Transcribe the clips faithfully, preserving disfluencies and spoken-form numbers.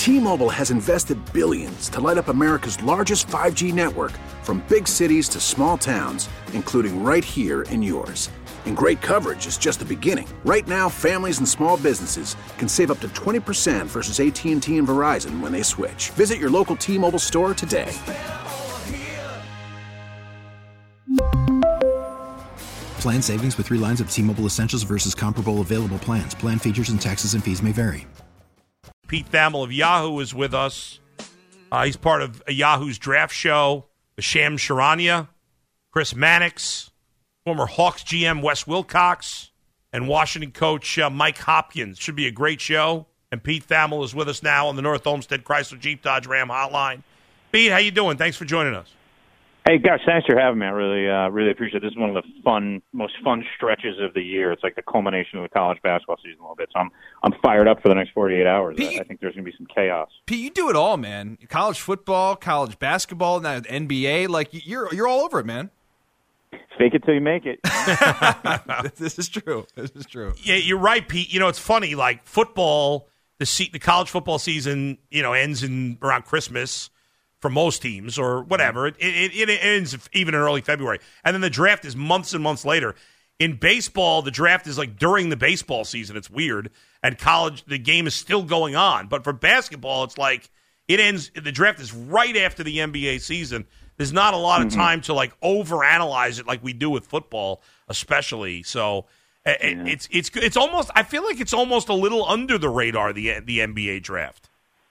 T-Mobile has invested billions to light up America's largest five G network, from big cities to small towns, including right here in yours. And great coverage is just the beginning. Right now, families and small businesses can save up to twenty percent versus A T and T and Verizon when they switch. Visit your local T-Mobile store today. Plan savings with three lines of T-Mobile Essentials versus comparable available plans. Plan features and taxes and fees may vary. Pete Thamel of Yahoo is with us. Uh, he's part of Yahoo's draft show, the Sham Charania, Chris Mannix, former Hawks G M Wes Wilcox, and Washington coach uh, Mike Hopkins. Should be a great show. And Pete Thamel is with us now on the North Olmsted Chrysler Jeep Dodge Ram hotline. Pete, how you doing? Thanks for joining us. Hey, gosh, thanks for having me. I really, uh, really appreciate it. This is one of the fun, most fun stretches of the year. It's like the culmination of the college basketball season a little bit. So I'm, I'm fired up for the next forty-eight hours. Pete, I, I think there's going to be some chaos. Pete, you do it all, man. College football, college basketball, now N B A. Like you're, you're all over it, man. Fake it till you make it. This is true. This is true. Yeah, you're right, Pete. You know, it's funny. Like football, the se- the college football season, you know, ends in around Christmas. For most teams or whatever. It, it, it ends even in early February. And then the draft is months and months later. In baseball, the draft is like during the baseball season. It's weird. And college, the game is still going on. But for basketball, it's like it ends, the draft is right after the N B A season. There's not a lot of mm-hmm. time to like overanalyze it like we do with football, especially. So yeah. it, it's, it's, it's almost, I feel like it's almost a little under the radar, the, the N B A draft.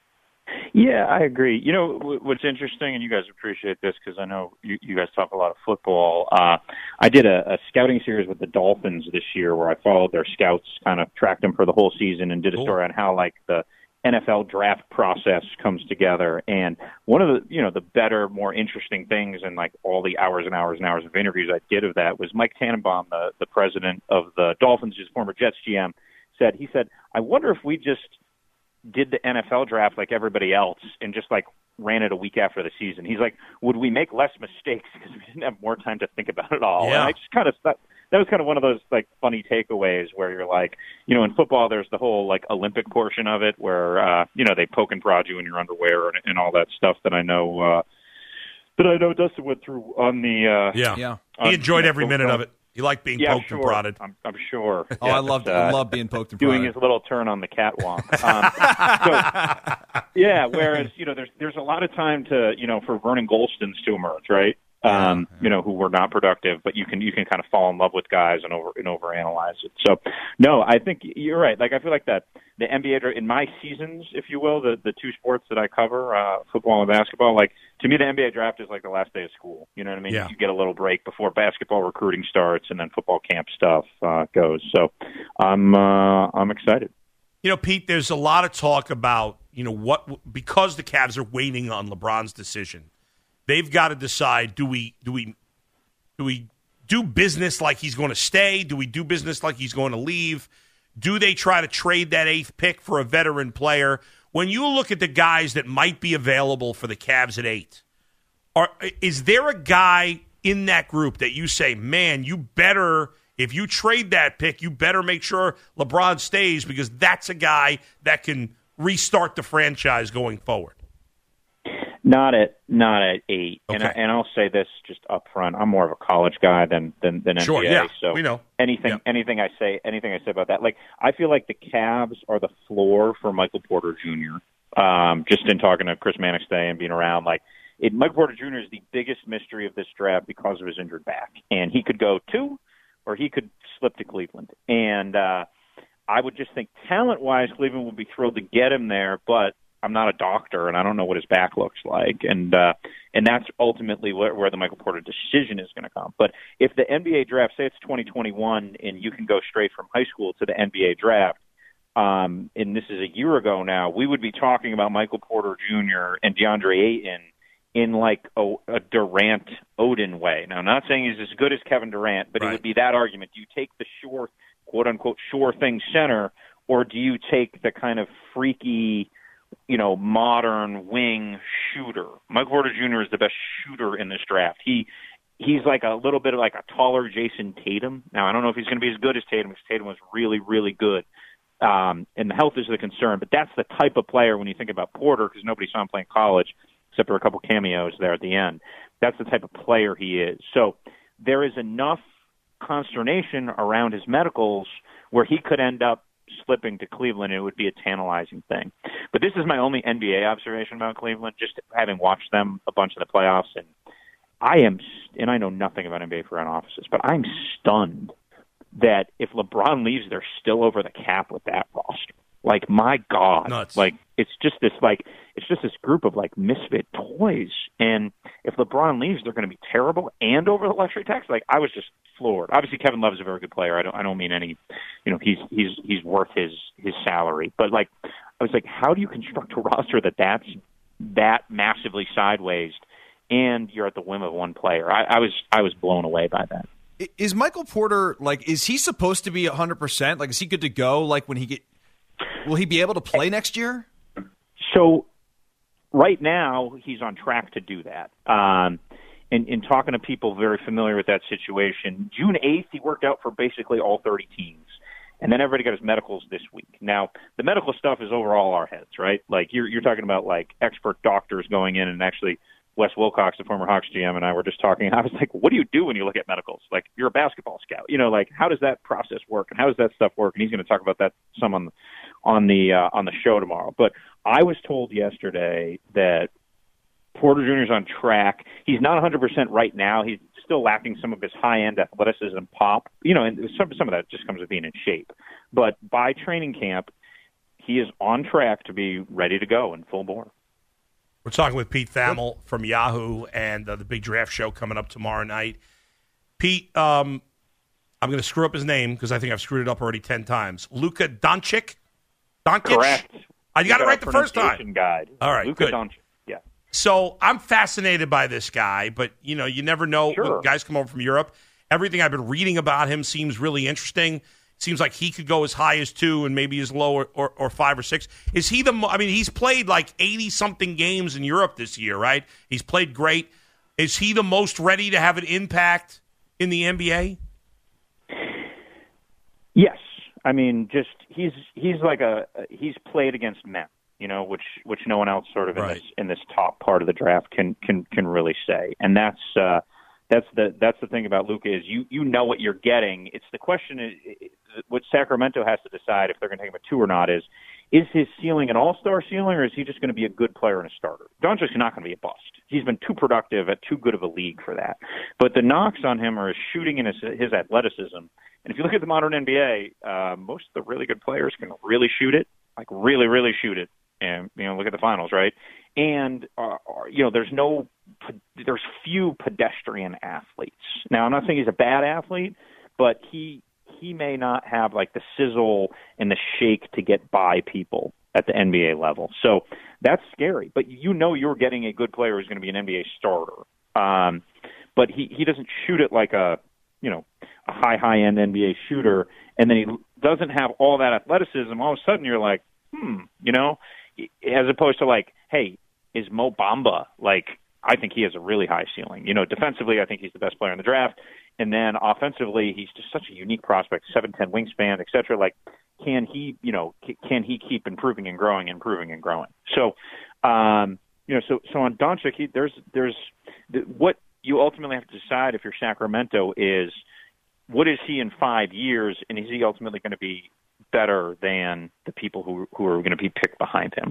Yeah, I agree. You know, what's interesting, and you guys appreciate this because I know you, you guys talk a lot of football. Uh, I did a, a scouting series with the Dolphins this year where I followed their scouts, kind of tracked them for the whole season and did a cool. story on how, like, the N F L draft process comes together. And one of the, you know, the better, more interesting things and, like, all the hours and hours and hours of interviews I did of that was Mike Tannenbaum, the, the president of the Dolphins, his former Jets G M, said, he said, I wonder if we just did the N F L draft like everybody else and just like ran it a week after the season. He's like, would we make less mistakes because we didn't have more time to think about it all? Yeah. And I just kind of thought that was kind of one of those like funny takeaways where you're like, you know, in football, there's the whole like Olympic portion of it where, uh, you know, they poke and prod you in your underwear and, and all that stuff that I know, uh, that I know Dustin went through on the, uh, yeah, yeah. He enjoyed every minute of it. He liked being yeah, poked sure. and prodded. I'm, I'm sure. Oh, yeah, I love uh, I love being poked and doing prodded. his little turn on the catwalk. Um, so, yeah, whereas you know, there's there's a lot of time to you know for Vernon Goldstins to emerge, right? Um, you know, who were not productive, but you can you can kind of fall in love with guys and over and overanalyze it. So, no, I think you're right. Like I feel like that the N B A in my seasons, if you will, the the two sports that I cover, uh, football and basketball, like to me, the N B A draft is like the last day of school. You know what I mean? Yeah. You get a little break before basketball recruiting starts, and then football camp stuff uh, goes. So, I'm uh, I'm excited. You know, Pete, there's a lot of talk about you know what because the Cavs are waiting on LeBron's decision. They've got to decide: do we do we do we do business like he's going to stay? Do we do business like he's going to leave? Do they try to trade that eighth pick for a veteran player? When you look at the guys that might be available for the Cavs at eight, are is there a guy in that group that you say, man, you better if you trade that pick, you better make sure LeBron stays because that's a guy that can restart the franchise going forward? Not at not at eight, Okay. and I, and I'll say this just up front: I'm more of a college guy than than, than Sure, N B A. yeah, so we know. anything Yeah. anything I say anything I say about that, like I feel like the Cavs are the floor for Michael Porter Junior Um, just in talking to Chris Mannix today and being around, like it, Michael Porter Junior is the biggest mystery of this draft because of his injured back, and he could go two, or he could slip to Cleveland, and uh, I would just think talent-wise, Cleveland would be thrilled to get him there, but I'm not a doctor, and I don't know what his back looks like, and uh, and that's ultimately where, where the Michael Porter decision is going to come. But if the N B A draft, say it's twenty twenty-one, and you can go straight from high school to the N B A draft, um, and this is a year ago now, we would be talking about Michael Porter Junior and DeAndre Ayton in like a, a Durant Odin way. Now, I'm not saying he's as good as Kevin Durant, but Right. it would be that argument. Do you take the sure, quote unquote, sure thing center, or do you take the kind of freaky, you know, modern wing shooter? Michael Porter Junior is the best shooter in this draft. He he's like a little bit of like a taller Jason Tatum. Now, I don't know if he's going to be as good as Tatum because Tatum was really, really good. Um, and the health is the concern, but that's the type of player when you think about Porter, because nobody saw him play in college except for a couple cameos there at the end. That's the type of player he is. So there is enough consternation around his medicals where he could end up slipping to Cleveland, and it would be a tantalizing thing. But this is my only N B A observation about Cleveland, just having watched them a bunch in the playoffs. And I am, and I know nothing about N B A front offices, but I'm stunned that if LeBron leaves, they're still over the cap with that roster. Like, my God. Nuts. Like, it's just this, like, it's just this group of, like, misfit toys. And if LeBron leaves, they're going to be terrible and over the luxury tax. Like, I was just floored. Obviously, Kevin Love is a very good player. I don't, I don't mean any, you know, he's, he's, he's worth his, his salary. But, like, I was like, how do you construct a roster that that's that massively sideways and you're at the whim of one player? I, I was, I was blown away by that. Is Michael Porter, like, is he supposed to be one hundred percent? Like, is he good to go? Like, when he get, will he be able to play next year? So right now he's on track to do that. Um, and in talking to people very familiar with that situation, June eighth, he worked out for basically all thirty teams. And then everybody got his medicals this week. Now, the medical stuff is over all our heads, right? Like, you're, you're talking about, like, expert doctors going in, and actually Wes Wilcox, the former Hawks G M, and I were just talking. I was like, what do you do when you look at medicals? Like, you're a basketball scout. You know, like, how does that process work, and how does that stuff work? And he's going to talk about that some on, on, the, uh, on the show tomorrow. But I was told yesterday that Porter Junior is on track. He's not one hundred percent right now. He's still lacking some of his high-end athleticism pop. You know, and some, some of that just comes with being in shape. But by training camp, he is on track to be ready to go in full bore. We're talking with Pete Thamel from Yahoo and uh, the big draft show coming up tomorrow night. Pete, um, I'm going to screw up his name because I think I've screwed it up already ten times. Luka Doncic? Doncic? Correct. I got it right the first time. Guide. All right, Luka good. Doncic. Yeah. So I'm fascinated by this guy, but you know, you never know Sure. when guys come over from Europe. Everything I've been reading about him seems really interesting. Seems like he could go as high as two and maybe as low or, or, or five or six. Is he the? Mo- I mean, he's played like eighty something games in Europe this year, right? He's played great. Is he the most ready to have an impact in the N B A? Yes, I mean, just he's he's like a he's played against men, you know, which which no one else sort of in Right. this in this top part of the draft can can can really say, and that's. Uh, That's the that's the thing about Luka is you you know what you're getting. It's the question is what Sacramento has to decide if they're going to take him a two or not is is his ceiling an all-star ceiling or is he just going to be a good player and a starter? Doncic's not going to be a bust. He's been too productive at too good of a league for that. But the knocks on him are his shooting and his, his athleticism. And if you look at the modern N B A, uh, most of the really good players can really shoot it, like really really shoot it. And you know, look at the finals, right? And uh, you know, there's no, there's few pedestrian athletes. Now, I'm not saying he's a bad athlete, but he he may not have like the sizzle and the shake to get by people at the N B A level. So that's scary. But you know, you're getting a good player who's going to be an N B A starter. Um, but he he doesn't shoot it like a you know a high high end N B A shooter, and then he doesn't have all that athleticism. All of a sudden, you're like, hmm, you know. As opposed to like, hey, is Mo Bamba, like, I think he has a really high ceiling. You know, defensively, I think he's the best player in the draft. And then offensively, he's just such a unique prospect, seven ten wingspan, et cetera. Like, can he, you know, can he keep improving and growing, improving and growing? So, um, you know, so so on Doncic, he, there's there's what you ultimately have to decide if you're Sacramento is what is he in five years, and is he ultimately going to be better than the people who who are going to be picked behind him.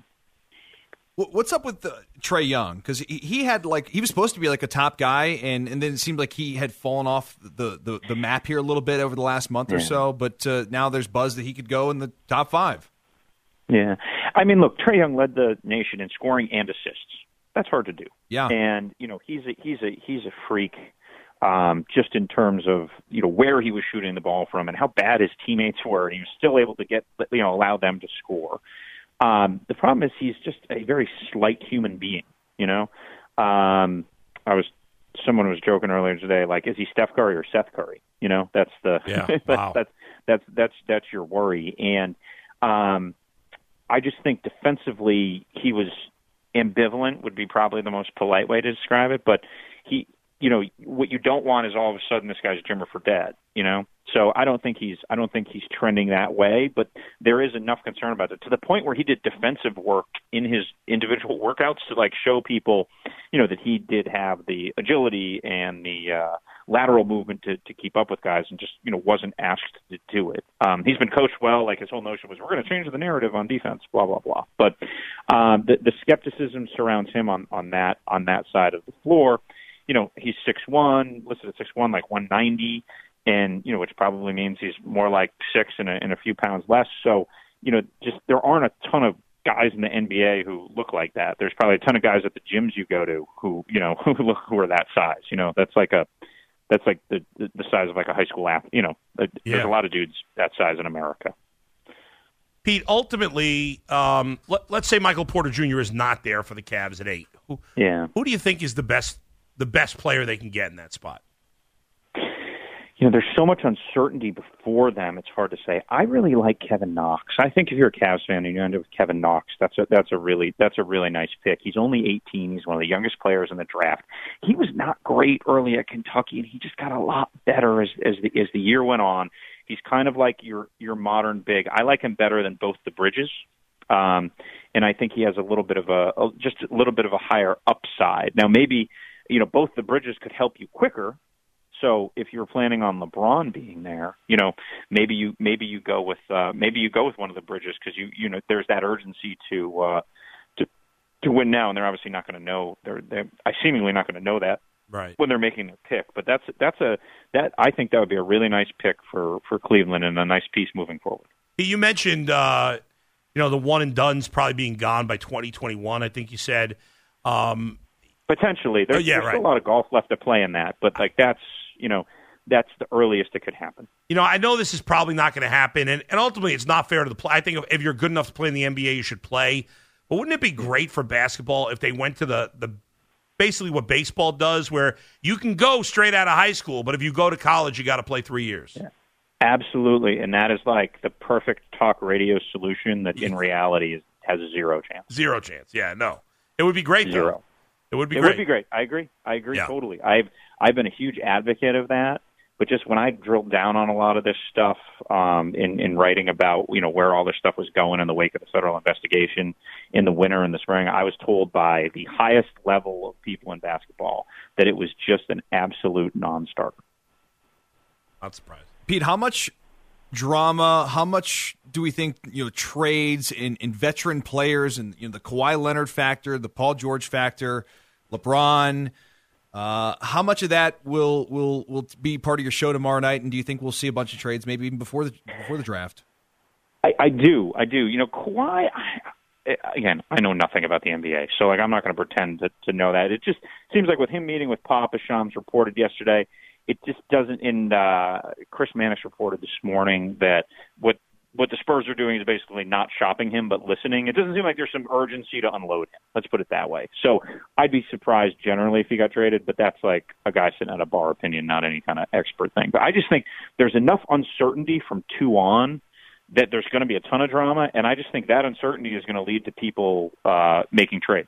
What's up with the, Trae Young? Because he, he had like he was supposed to be like a top guy, and, and then it seemed like he had fallen off the, the, the map here a little bit over the last month yeah. or so. But uh, now there's buzz that he could go in the top five. Yeah, I mean, look, Trae Young led the nation in scoring and assists. That's hard to do. Yeah, and you know he's a he's a he's a freak. Um, just in terms of you know where he was shooting the ball from and how bad his teammates were, and he was still able to get you know allow them to score. Um, the problem is he's just a very slight human being. You know, um, I was someone was joking earlier today, like, is he Steph Curry or Seth Curry? You know, that's the yeah, that's, wow. that's that's that's that's your worry. And um, I just think defensively he was ambivalent would be probably the most polite way to describe it, but he. you know, what you don't want is all of a sudden this guy's Jimmer Fredette, you know? So I don't think he's I don't think he's trending that way, but there is enough concern about it to the point where he did defensive work in his individual workouts to like show people, you know, that he did have the agility and the uh, lateral movement to, to keep up with guys, and just, you know, wasn't asked to do it. Um, he's been coached well. Like his whole notion was, we're going to change the narrative on defense, blah blah blah. But um, the, the skepticism surrounds him on on that on that side of the floor. You know, he's six one, listed at six one, like one ninety, and, you know, which probably means he's more like six and a, and a few pounds less. So, you know, just there aren't a ton of guys in the N B A who look like that. There's probably a ton of guys at the gyms you go to who, you know, who look who are that size. You know, that's like a that's like the the size of like a high school athlete. You know, there's yeah. a lot of dudes that size in America. Pete, ultimately, um, let, let's say Michael Porter Junior is not there for the Cavs at eight. Who, yeah. Who do you think is the best the best player they can get in that spot? You know, there's so much uncertainty before them. It's hard to say. I really like Kevin Knox. I think if you're a Cavs fan and you end up with Kevin Knox, that's a that's a really that's a really nice pick. He's only eighteen. He's one of the youngest players in the draft. He was not great early at Kentucky, and he just got a lot better as as the as the year went on. He's kind of like your your modern big. I like him better than both the Bridges, um, and I think he has a little bit of a, a just a little bit of a higher upside. Now, maybe, you know, both the Bridges could help you quicker. So if you're planning on LeBron being there, you know, maybe you maybe you go with uh, maybe you go with one of the Bridges, because you you know there's that urgency to uh, to to win now, and they're obviously not going to know they're they're seemingly not going to know that right when they're making their pick. But that's that's a that I think that would be a really nice pick for, for Cleveland and a nice piece moving forward. You mentioned uh, you know the one and done's probably being gone by twenty twenty-one. I think you said um, potentially. There's, oh, yeah, there's right. still a lot of golf left to play in that, but like that's. You know, that's the earliest it could happen. You know, I know this is probably not going to happen, and, and ultimately it's not fair to the play. I think if, if you're good enough to play in the N B A, you should play. But wouldn't it be great for basketball if they went to the, the basically what baseball does, where you can go straight out of high school, but if you go to college, you got to play three years? Yeah. Absolutely, and that is like the perfect talk radio solution that in reality is, has a zero chance. Zero chance, yeah, no. It would be great, Zero. though. It would be it great. It would be great. I agree. I agree yeah. totally. I've I've been a huge advocate of that, but just when I drilled down on a lot of this stuff um, in in writing about you know where all this stuff was going in the wake of the federal investigation in the winter and the spring, I was told by the highest level of people in basketball that it was just an absolute non-starter. Not surprised. Pete, how much drama, how much do we think, you know, trades in, in veteran players and, you know, the Kawhi Leonard factor, the Paul George factor, LeBron, uh, how much of that will will will be part of your show tomorrow night? And do you think we'll see a bunch of trades, maybe even before the before the draft? I, I do, I do. You know, Kawhi. I, again, I know nothing about the N B A, so like I'm not going to pretend to, to know that. It just seems like with him meeting with Papa, Shams reported yesterday. It just doesn't. In uh, Chris Mannix reported this morning that what. What the Spurs are doing is basically not shopping him, but listening. It doesn't seem like there's some urgency to unload him. Let's put it that way. So I'd be surprised generally if he got traded, but that's like a guy sitting at a bar opinion, not any kind of expert thing. But I just think there's enough uncertainty from two on that there's going to be a ton of drama, and I just think that uncertainty is going to lead to people uh, making trades.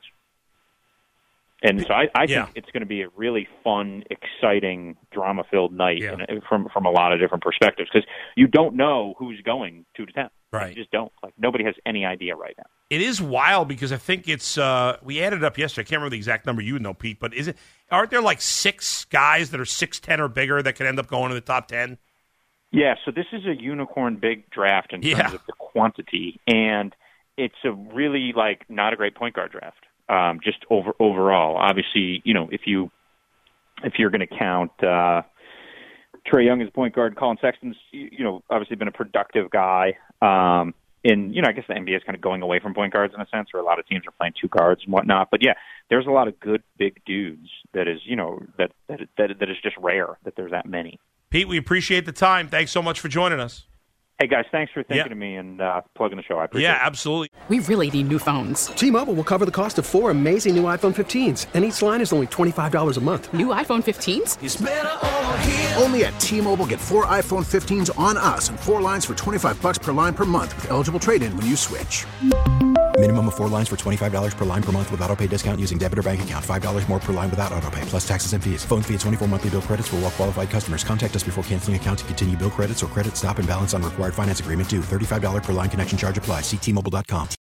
And so I, I yeah. think it's going to be a really fun, exciting, drama-filled night yeah. in, from from a lot of different perspectives, because you don't know who's going two to ten. Right. You just don't. Like nobody has any idea right now. It is wild because I think it's uh, we added up yesterday. I can't remember the exact number. You would know, Pete, but is it? Aren't there like six guys that are six ten or bigger that could end up going in the top ten? Yeah. So this is a unicorn big draft in terms yeah. of the quantity, and it's a really like not a great point guard draft. Um, just over overall, obviously, you know, if you if you're going to count uh, Trae Young as point guard, Colin Sexton's, you know, obviously been a productive guy. Um, and you know, I guess the N B A is kind of going away from point guards in a sense, where a lot of teams are playing two guards and whatnot. But yeah, there's a lot of good big dudes that is, you know, that that that, that is just rare that there's that many. Pete, we appreciate the time. Thanks so much for joining us. Hey, guys, thanks for thinking yeah. of me and uh, plugging the show. I appreciate yeah, it. Yeah, absolutely. We really need new phones. T-Mobile will cover the cost of four amazing new iPhone fifteens, and each line is only twenty-five dollars a month. New iPhone fifteens? It's better over here. Only at T-Mobile, get four iPhone fifteens on us and four lines for twenty-five dollars per line per month with eligible trade-in when you switch. Minimum of four lines for twenty-five dollars per line per month with auto pay discount using debit or bank account. five dollars more per line without auto pay, plus taxes and fees. Phone fee at twenty-four monthly bill credits for well qualified customers. Contact us before canceling account to continue bill credits or credit stop and balance on required finance agreement due. thirty-five dollars per line connection charge applies. See T Mobile dot com.